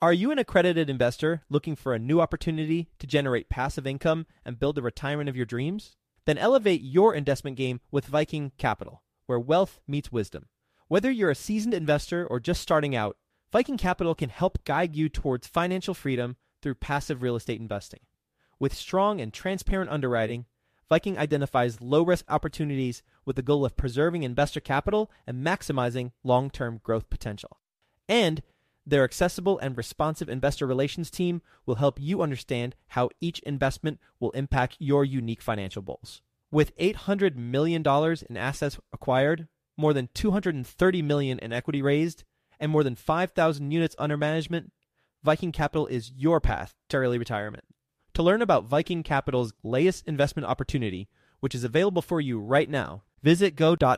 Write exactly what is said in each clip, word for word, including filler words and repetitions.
Are you an accredited investor looking for a new opportunity to generate passive income and build the retirement of your dreams? Then elevate your investment game with Viking Capital, where wealth meets wisdom. Whether you're a seasoned investor or just starting out, Viking Capital can help guide you towards financial freedom through passive real estate investing. With strong and transparent underwriting, Viking identifies low-risk opportunities with the goal of preserving investor capital and maximizing long-term growth potential. And their accessible and responsive investor relations team will help you understand how each investment will impact your unique financial goals. With eight hundred million dollars in assets acquired, more than two hundred thirty million dollars in equity raised, and more than five thousand units under management, Viking Capital is your path to early retirement. To learn about Viking Capital's latest investment opportunity, which is available for you right now, visit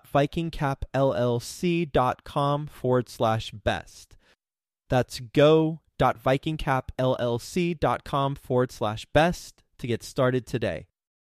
go.vikingcapllc.com forward slash best. That's go.vikingcapllc.com forward slash best to get started today.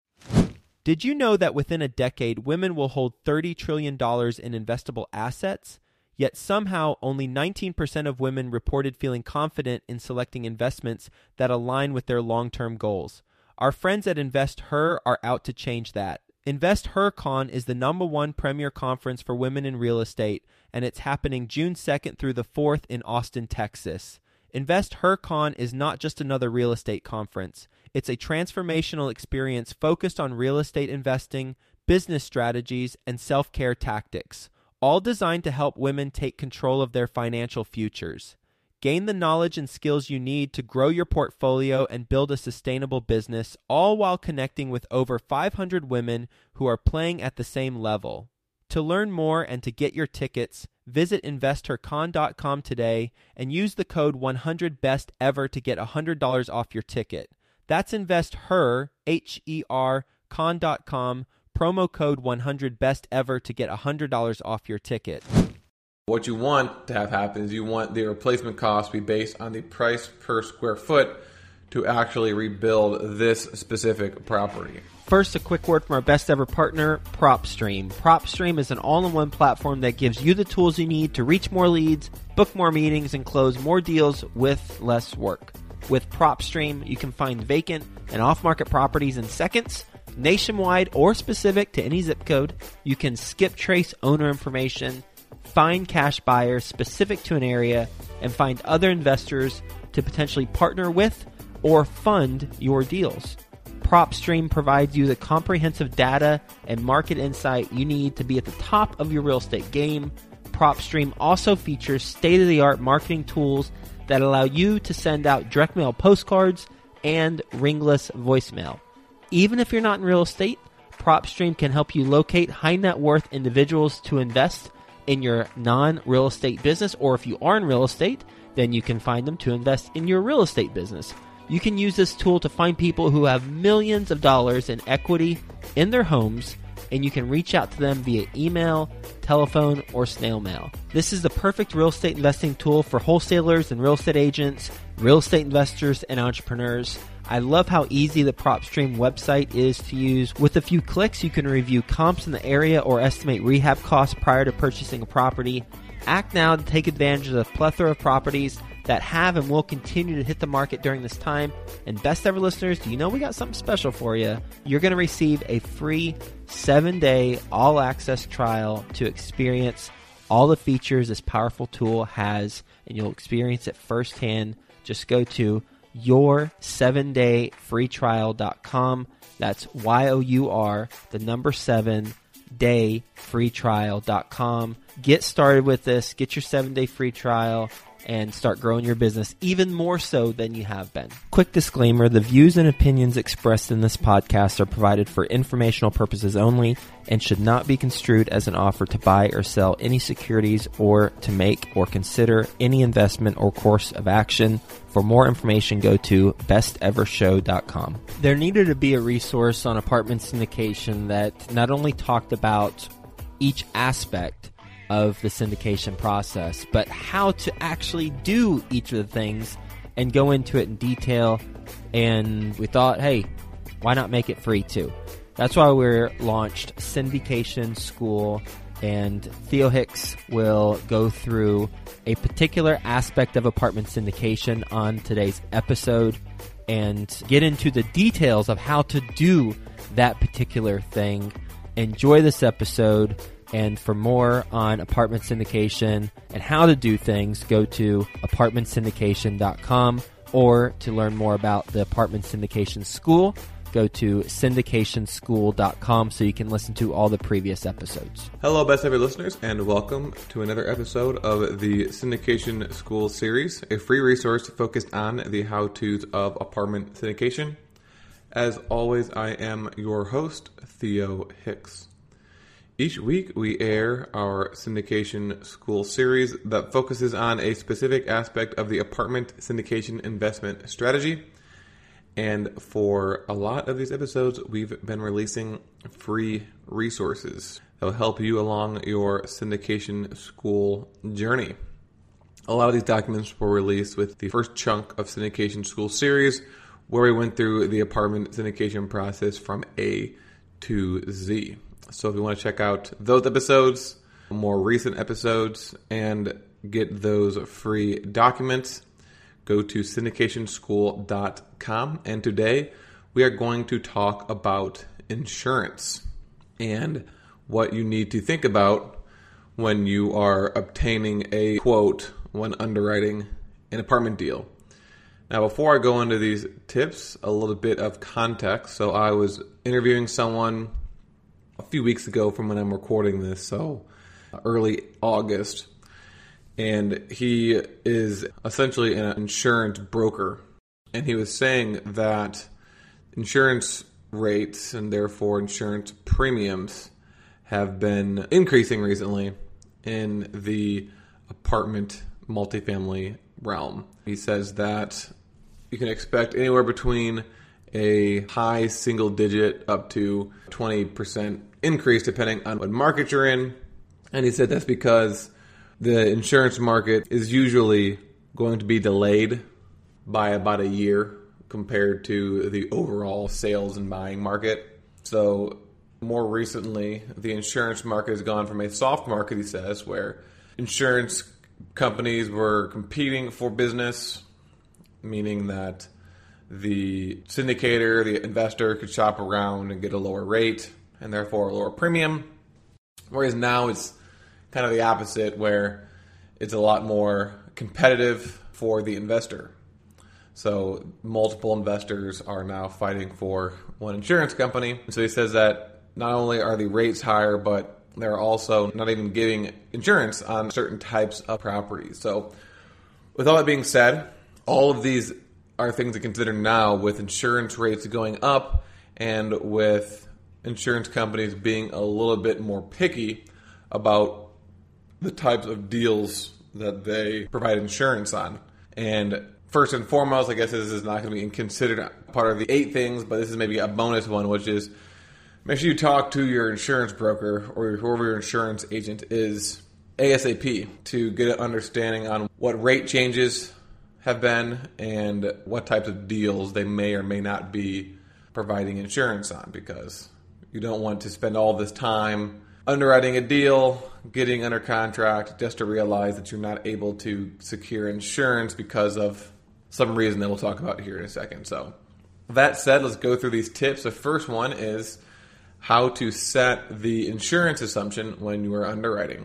Did you know that within a decade, women will hold thirty trillion dollars in investable assets? Yet somehow only nineteen percent of women reported feeling confident in selecting investments that align with their long-term goals. Our friends at InvestHer are out to change that. InvestHerCon is the number one premier conference for women in real estate, and it's happening June second through the fourth in Austin, Texas. InvestHerCon is not just another real estate conference. It's a transformational experience focused on real estate investing, business strategies, and self-care tactics, all designed to help women take control of their financial futures. Gain the knowledge and skills you need to grow your portfolio and build a sustainable business, all while connecting with over five hundred women who are playing at the same level. To learn more and to get your tickets, visit investor con dot com today and use the code one hundred best ever to get one hundred dollars off your ticket. That's InvestHer, H E R, con dot com, promo code one hundred best ever to get one hundred dollars off your ticket. What you want to have happen is you want the replacement cost to be based on the price per square foot to actually rebuild this specific property. First, a quick word from our best ever partner, PropStream. PropStream is an all-in-one platform that gives you the tools you need to reach more leads, book more meetings, and close more deals with less work. With PropStream, you can find vacant and off-market properties in seconds, nationwide or specific to any zip code. You can skip trace owner information, find cash buyers specific to an area, and find other investors to potentially partner with or fund your deals. PropStream provides you the comprehensive data and market insight you need to be at the top of your real estate game. PropStream also features state-of-the-art marketing tools that allow you to send out direct mail postcards and ringless voicemail. Even if you're not in real estate, PropStream can help you locate high net worth individuals to invest in your non-real estate business, or if you are in real estate, then you can find them to invest in your real estate business. You can use this tool to find people who have millions of dollars in equity in their homes, and you can reach out to them via email, telephone, or snail mail. This is the perfect real estate investing tool for wholesalers and real estate agents, real estate investors, and entrepreneurs. I love how easy the PropStream website is to use. With a few clicks, you can review comps in the area or estimate rehab costs prior to purchasing a property. Act now to take advantage of the plethora of properties that have and will continue to hit the market during this time. And best ever listeners, do you know we got something special for you? You're going to receive a free seven-day all-access trial to experience all the features this powerful tool has, and you'll experience it firsthand. Just go to your seven day free trial dot com. That's Y O U R, the number seven, day free trial dot com. Get started with this. Get your seven day free trial and start growing your business even more so than you have been. Quick disclaimer, the views and opinions expressed in this podcast are provided for informational purposes only and should not be construed as an offer to buy or sell any securities or to make or consider any investment or course of action. For more information, go to best ever show dot com. There needed to be a resource on apartment syndication that not only talked about each aspect of the syndication process, but how to actually do each of the things and go into it in detail. And we thought, hey, why not make it free too? That's why we launched Syndication School and Theo Hicks will go through a particular aspect of apartment syndication on today's episode and get into the details of how to do that particular thing. Enjoy this episode, and for more on apartment syndication and how to do things, go to apartment syndication dot com, or to learn more about the Apartment Syndication School, go to syndication school dot com so you can listen to all the previous episodes. Hello, best ever listeners, and welcome to another episode of the Syndication School series, a free resource focused on the how-tos of apartment syndication. As always, I am your host, Theo Hicks. Each week, we air our Syndication School series that focuses on a specific aspect of the apartment syndication investment strategy. And for a lot of these episodes, we've been releasing free resources that will help you along your syndication school journey. A lot of these documents were released with the first chunk of Syndication School series, where we went through the apartment syndication process from A to Z. So if you want to check out those episodes, more recent episodes, and get those free documents, go to syndication school dot com. And today we are going to talk about insurance and what you need to think about when you are obtaining a quote when underwriting an apartment deal. Now, before I go into these tips, a little bit of context. So I was interviewing someone a few weeks ago from when I'm recording this, so early August. And he is essentially an insurance broker. And he was saying that insurance rates and therefore insurance premiums have been increasing recently in the apartment multifamily realm. He says that you can expect anywhere between a high single digit up to twenty percent increase depending on what market you're in. And he said that's because the insurance market is usually going to be delayed by about a year compared to the overall sales and buying market. So more recently, the insurance market has gone from a soft market, he says, where insurance companies were competing for business, meaning that the syndicator, the investor, could shop around and get a lower rate and therefore a lower premium. Whereas now it's kind of the opposite, where it's a lot more competitive for the investor. So multiple investors are now fighting for one insurance company. So he says that not only are the rates higher, but they're also not even giving insurance on certain types of properties. So with all that being said, all of these are things to consider now with insurance rates going up and with insurance companies being a little bit more picky about the types of deals that they provide insurance on. And first and foremost, I guess this is not going to be considered part of the eight things, but this is maybe a bonus one, which is make sure you talk to your insurance broker or whoever your insurance agent is ASAP to get an understanding on what rate changes have been and what types of deals they may or may not be providing insurance on, because you don't want to spend all this time underwriting a deal, getting under contract, just to realize that you're not able to secure insurance because of some reason that we'll talk about here in a second. So that said, let's go through these tips. The first one is how to set the insurance assumption when you are underwriting.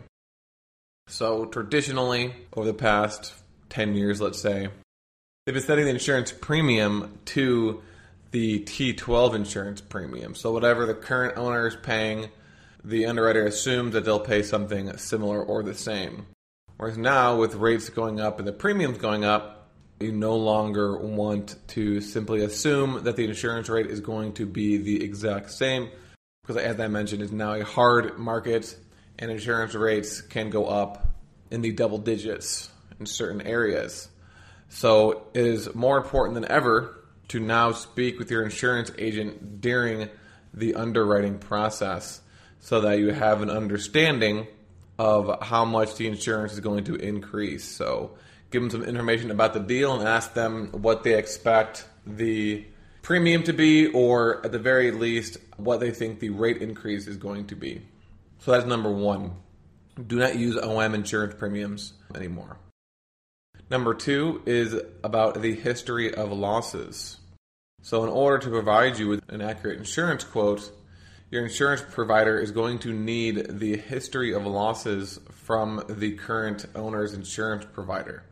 So traditionally, over the past ten years, let's say, they've been setting the insurance premium to the T twelve insurance premium. So whatever the current owner is paying, the underwriter assumes that they'll pay something similar or the same. Whereas now, with rates going up and the premiums going up, you no longer want to simply assume that the insurance rate is going to be the exact same, because as I mentioned, it's now a hard market and insurance rates can go up in the double digits in certain areas. So it is more important than ever to now speak with your insurance agent during the underwriting process so that you have an understanding of how much the insurance is going to increase. So give them some information about the deal and ask them what they expect the premium to be, or at the very least, what they think the rate increase is going to be. So that's number one. Do not use O M insurance premiums anymore. Number two is about the history of losses. So in order to provide you with an accurate insurance quote, your insurance provider is going to need the history of losses from the current owner's insurance provider.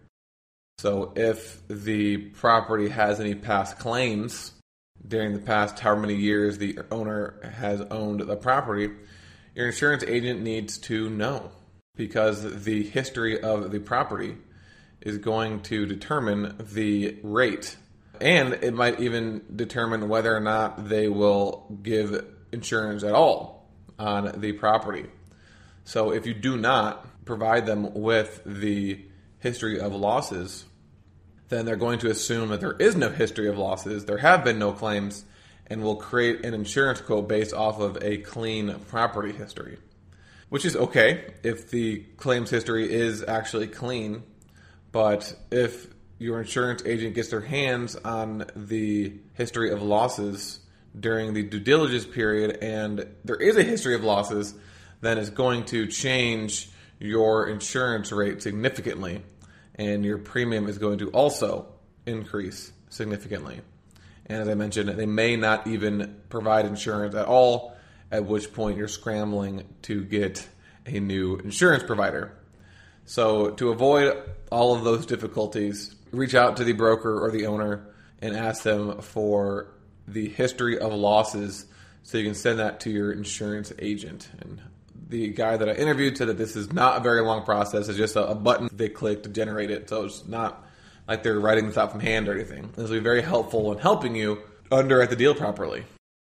So if the property has any past claims during the past however many years the owner has owned the property, your insurance agent needs to know, because the history of the property is going to determine the rate, and it might even determine whether or not they will give insurance at all on the property. So if you do not provide them with the history of losses, then they're going to assume that there is no history of losses, there have been no claims, and will create an insurance quote based off of a clean property history. Which is okay if the claims history is actually clean, but if your insurance agent gets their hands on the history of losses during the due diligence period and there is a history of losses, then it's going to change your insurance rate significantly, and your premium is going to also increase significantly. And as I mentioned, they may not even provide insurance at all, at which point you're scrambling to get a new insurance provider. So to avoid all of those difficulties, reach out to the broker or the owner and ask them for the history of losses so you can send that to your insurance agent. And the guy that I interviewed said that this is not a very long process. It's just a, a button they click to generate it. So it's not like they're writing this out from hand or anything. This will be very helpful in helping you underwrite the deal properly.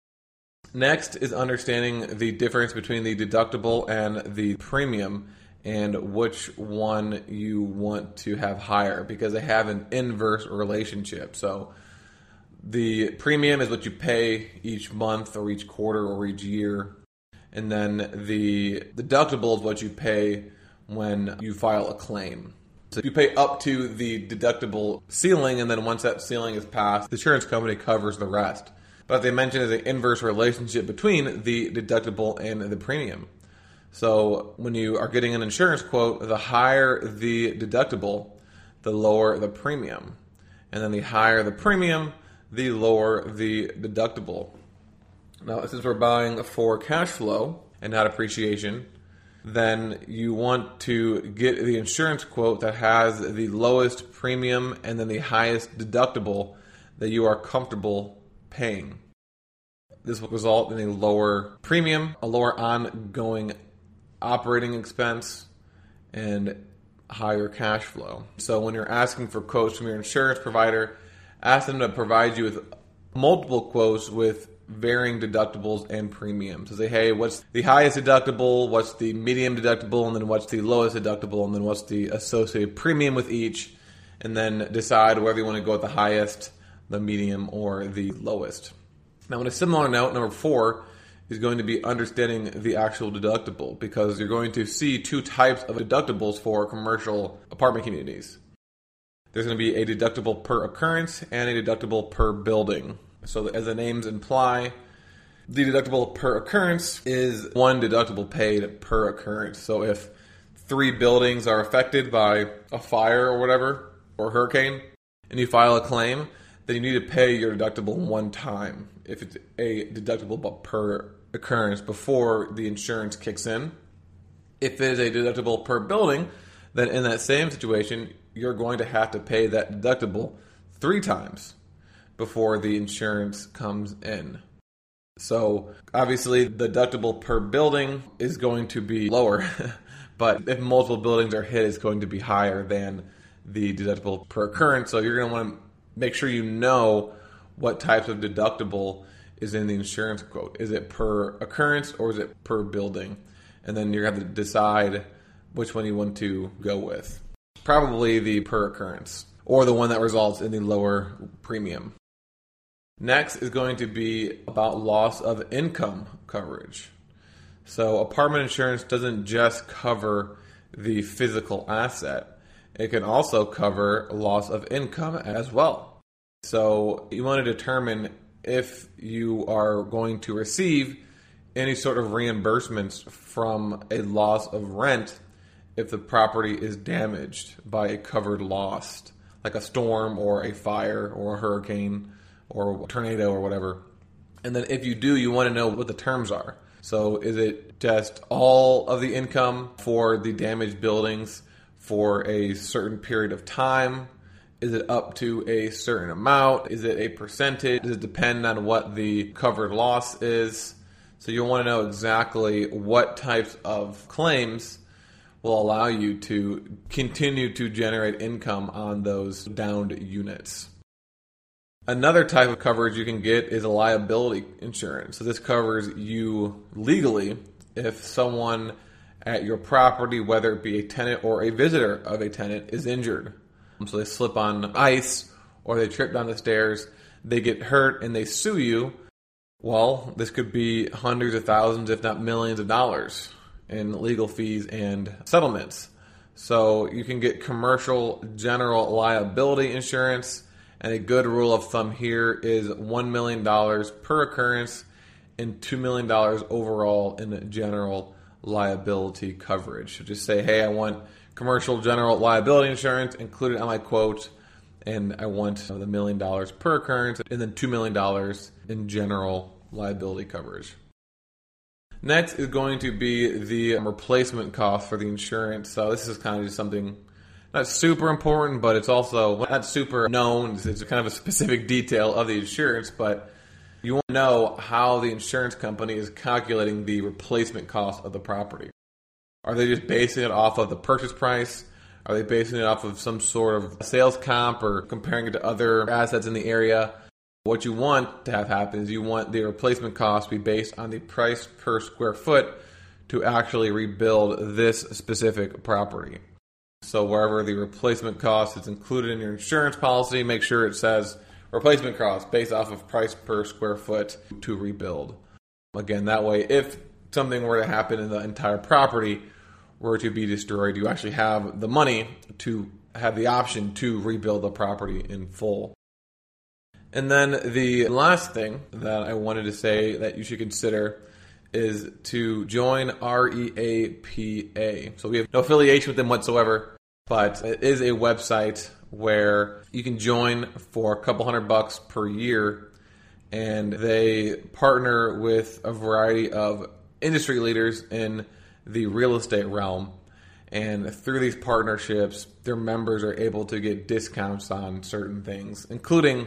Next is understanding the difference between the deductible and the premium and which one you want to have higher, because they have an inverse relationship. So the premium is what you pay each month or each quarter or each year. And then the deductible is what you pay when you file a claim. So you pay up to the deductible ceiling, and then once that ceiling is passed, the insurance company covers the rest. But they mentioned there's an inverse relationship between the deductible and the premium. So when you are getting an insurance quote, the higher the deductible, the lower the premium. And then the higher the premium, the lower the deductible. Now, since we're buying for cash flow and not appreciation, then you want to get the insurance quote that has the lowest premium and then the highest deductible that you are comfortable paying. This will result in a lower premium, a lower ongoing operating expense, and higher cash flow. So when you're asking for quotes from your insurance provider, ask them to provide you with multiple quotes with varying deductibles and premiums. So say, hey, what's the highest deductible, what's the medium deductible, and then what's the lowest deductible, and then what's the associated premium with each, and then decide whether you want to go with the highest, the medium, or the lowest. Now, on a similar note, number four is going to be understanding the actual deductible, because you're going to see two types of deductibles for commercial apartment communities. There's going to be a deductible per occurrence and a deductible per building. So as the names imply, the deductible per occurrence is one deductible paid per occurrence. So if three buildings are affected by a fire or whatever, or hurricane, and you file a claim, then you need to pay your deductible one time if it's a deductible per occurrence before the insurance kicks in. If it is a deductible per building, then in that same situation, you're going to have to pay that deductible three times before the insurance comes in. So obviously the deductible per building is going to be lower, but if multiple buildings are hit, it's going to be higher than the deductible per occurrence. So you're going to want to make sure you know what types of deductible is in the insurance quote. Is it per occurrence or is it per building? And then you're going to have to decide which one you want to go with. Probably the per occurrence, or the one that results in the lower premium. Next is going to be about loss of income coverage. So apartment insurance doesn't just cover the physical asset. It can also cover loss of income as well. So you want to determine if you are going to receive any sort of reimbursements from a loss of rent if the property is damaged by a covered loss, like a storm or a fire or a hurricane or a tornado or whatever. And then if you do, you want to know what the terms are. So is it just all of the income for the damaged buildings for a certain period of time? Is it up to a certain amount? Is it a percentage? Does it depend on what the covered loss is? So you'll want to know exactly what types of claims will allow you to continue to generate income on those downed units. Another type of coverage you can get is a liability insurance. So this covers you legally if someone at your property, whether it be a tenant or a visitor of a tenant, is injured. So they slip on ice or they trip down the stairs, they get hurt and they sue you. Well, this could be hundreds of thousands, if not millions of dollars in legal fees and settlements. So you can get commercial general liability insurance, and a good rule of thumb here is one million dollars per occurrence and two million dollars overall in general liability coverage. So just say, hey, I want commercial general liability insurance included on my quote, and I want the million dollars per occurrence and then two million dollars in general liability coverage. Next is going to be the replacement cost for the insurance. So this is kind of just something not super important, but it's also not super known. It's kind of a specific detail of the insurance, but you want to know how the insurance company is calculating the replacement cost of the property. Are they just basing it off of the purchase price? Are they basing it off of some sort of sales comp or comparing it to other assets in the area? What you want to have happen is you want the replacement cost to be based on the price per square foot to actually rebuild this specific property. So wherever the replacement cost is included in your insurance policy, make sure it says replacement cost based off of price per square foot to rebuild. Again, that way, if something were to happen and the entire property were to be destroyed, you actually have the money to have the option to rebuild the property in full. And then the last thing that I wanted to say that you should consider is to join R E A P A. So we have no affiliation with them whatsoever, but it is a website where you can join for a couple hundred bucks per year, and they partner with a variety of industry leaders in the real estate realm. And through these partnerships, their members are able to get discounts on certain things, including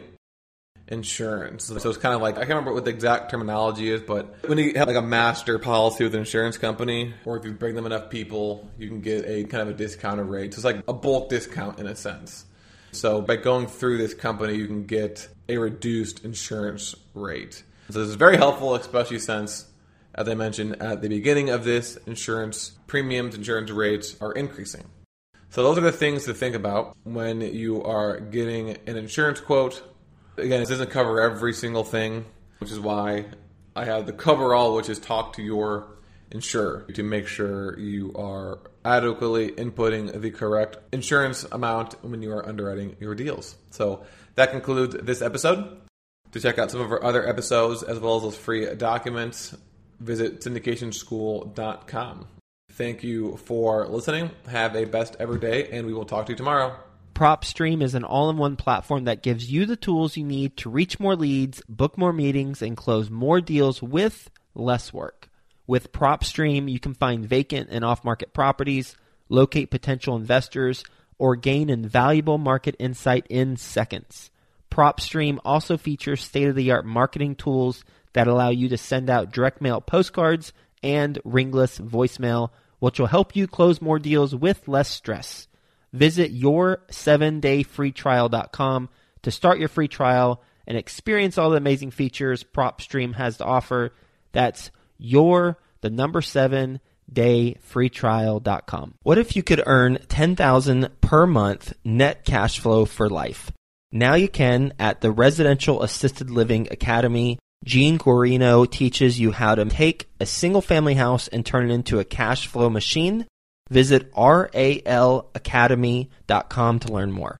insurance. So it's kind of like, I can't remember what the exact terminology is, but when you have like a master policy with an insurance company, or if you bring them enough people, you can get a kind of a discounted rate. So it's like a bulk discount in a sense. So by going through this company, you can get a reduced insurance rate. So this is very helpful, especially since, as I mentioned at the beginning of this, insurance premiums, insurance rates are increasing. So those are the things to think about when you are getting an insurance quote. Again, this doesn't cover every single thing, which is why I have the cover-all, which is talk to your insurer to make sure you are adequately inputting the correct insurance amount when you are underwriting your deals. So that concludes this episode. To check out some of our other episodes, as well as those free documents, visit syndication school dot com. Thank you for listening. Have a best ever day, and we will talk to you tomorrow. PropStream is an all-in-one platform that gives you the tools you need to reach more leads, book more meetings, and close more deals with less work. With PropStream, you can find vacant and off-market properties, locate potential investors, or gain invaluable market insight in seconds. PropStream also features state-of-the-art marketing tools that allow you to send out direct mail postcards and ringless voicemail, which will help you close more deals with less stress. Visit your seven day free trial dot com to start your free trial and experience all the amazing features PropStream has to offer. That's your, the number seven, day free trial dot com. What if you could earn ten thousand dollars per month net cash flow for life? Now you can at the Residential Assisted Living Academy. Gene Guarino teaches you how to take a single family house and turn it into a cash flow machine. Visit R A L academy dot com to learn more.